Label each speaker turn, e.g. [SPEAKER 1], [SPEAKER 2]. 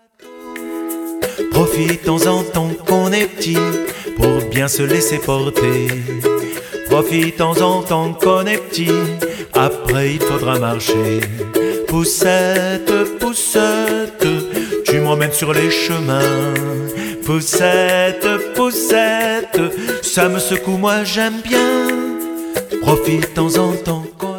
[SPEAKER 1] Profitons en tant qu'on est petit pour bien se laisser porter. Profitons en tant qu'on est petit, après il faudra marcher. Poussette, poussette, tu m'emmènes sur les chemins. Poussette, poussette, ça me secoue, moi j'aime bien. Profitons en tant qu'on